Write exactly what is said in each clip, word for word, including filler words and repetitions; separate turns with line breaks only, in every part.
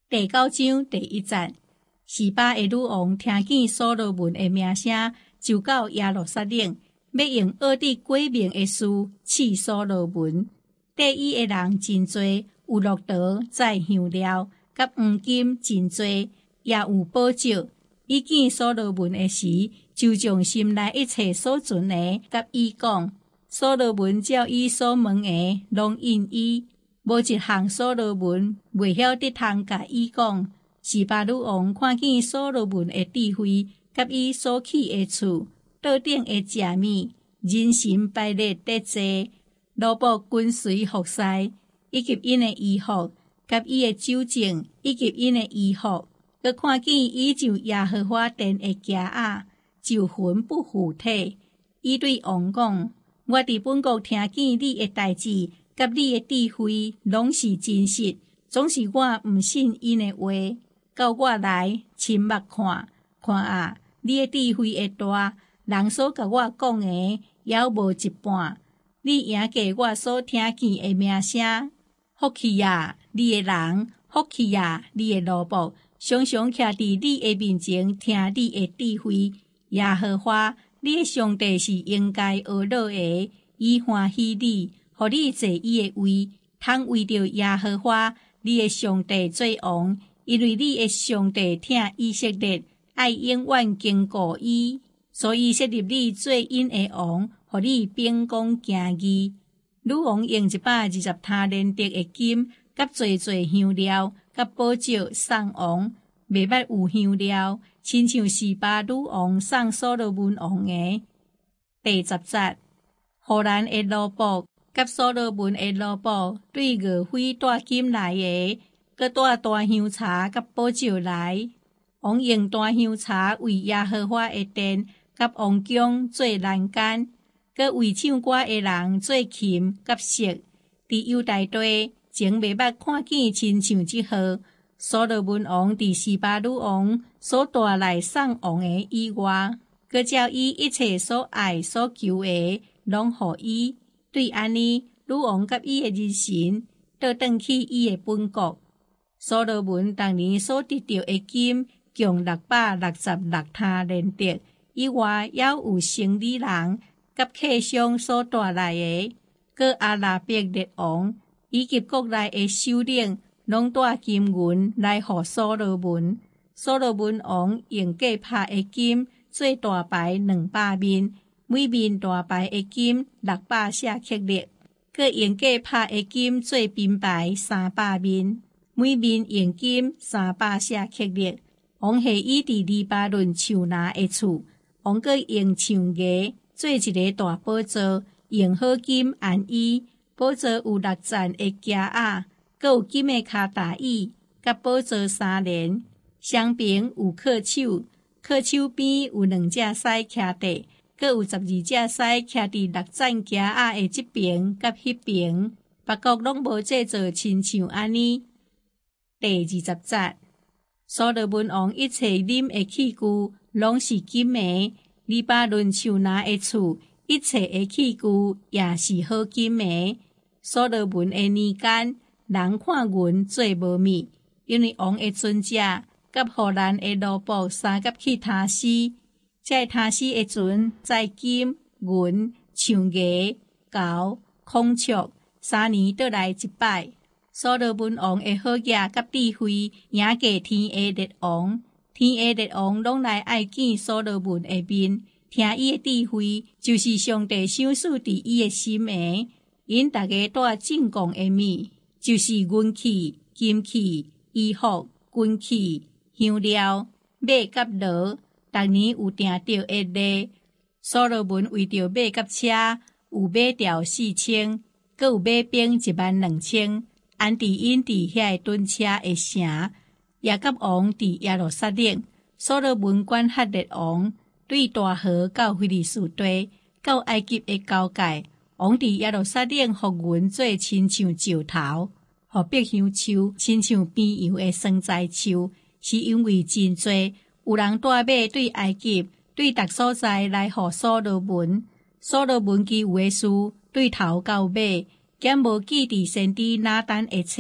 第九章第一节，示巴的女王听见所罗门的名声，就到耶路撒冷，要用恶敌诡名的事刺所罗门。缀伊的人真多，有骆驼、载香料，甲黄金真多，也有宝石。伊见所羅門的時，就將心內一切所存的，甲伊講。所羅門照伊所問的，攏應伊。無一項所羅門袂曉得通甲伊講。示巴女王看見所羅門的智慧，甲伊所起的厝，桌頂的食物，人心排列得坐，羅卜跟隨服侍，以及因的衣服，甲伊的酒政，以及因的衣服，佮看見伊就耶和華殿的屐仔，就魂不附體。伊對王講：我佇本國聽見你的代志，甲你的智慧，攏是真實，總是我毋信因的話。到我來親目看，看啊，你的智慧會大，人所甲我講的，猶無一半。你贏過我所聽見的名聲。福氣啊，你的人；福氣啊，你的奴僕，常常徛佇你的面前聽你的智慧。耶和華，你的上帝是應該學樂的，伊歡喜你，互你坐伊的位，通為着耶和華，你的上帝做王。因為你的上帝聽以色列，愛永遠經過伊，所以設立你做因的王，互你秉公行義。女王用一百二十他連得的金，甲濟濟香料，甲寶石送王，袂捌有香料，親像示巴女王送所羅門王的。第十節，荷蘭的奴僕，甲所羅門的奴僕，對岳飛帶金來的。佮帶大香茶甲寶石來，王用大香茶為耶和華的殿甲王宮做欄杆，佮為唱歌的人做琴甲瑟。佇猶大地前袂捌看見親像即號。所羅門王佇示巴女王所帶來送王的以外，佮照伊一切所愛所求的，攏予伊。對安尼，女王甲伊的人臣倒轉去伊的本國。所羅門當年所得到的金，共六百六十六他連得，以外也有生理人甲客商所帶來的，佮阿拉伯列王以及國內的首領，攏帶金銀來予所羅門。所羅門王用價拍的金做大牌兩百面，每面大牌的金六百舍克勒，佮用價拍的金做邊牌三百面。每面用金三百舍克勒，王下伊佇黎巴嫩樹拿的厝，王閣用象牙做一個大寶座，用好金安伊。寶座有六層的屐仔，閣有金的骹踏椅，甲寶座三連。雙邊有靠手，靠手邊有兩隻獅徛地，閣有十二隻獅徛佇六層屐仔的這邊甲迄邊，別國攏無製作親像安尼。第二十節，所羅門王一切啉的器具，攏是金的；黎巴嫩樹拿的厝，一切的器具也是好金的。所羅門的年間，人看銀做無物，因為王的尊者甲荷蘭的奴僕三甲去他施，這他施的船載金、銀、象牙、鉤、孔雀，三年倒來一擺。所羅門王的好業甲智慧，贏過天下列王。天下列王攏來愛見所羅門的面，聽伊的智慧，就是上帝賞賜佇伊的心的。因大家帶進貢的物，就是銀器、金器、衣服、軍器、香料、馬甲驢，逐年有定着的例。所羅門為着馬甲車，有馬條四千，閣有馬兵一萬兩千。安佇因佇遐個盾車的城，亞甲王佇耶路撒冷，所羅門管轄列王對大河到非利士地，到埃及的交界，王佇耶路撒冷互銀做親像石頭，互百香樹親像邊油的酸菜樹，是因為真多有人帶馬對埃及，對逐所在來互所羅門。所羅門其有的事對頭到尾。兼無記佇先知拿單的冊，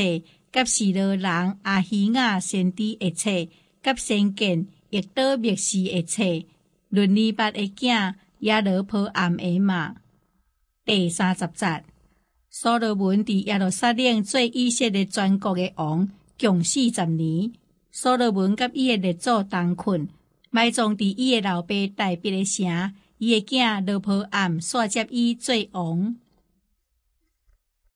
甲示罗人阿希雅先知的册，甲先见亦多密士的册，伦尼巴的囝耶罗波暗的嘛。第三十节，所罗门伫耶路撒冷做以色列全国的王，共四十年。所罗门甲伊的列祖同困，埋葬伫伊的老爸大卫的城，伊的囝罗波暗煞接伊做王。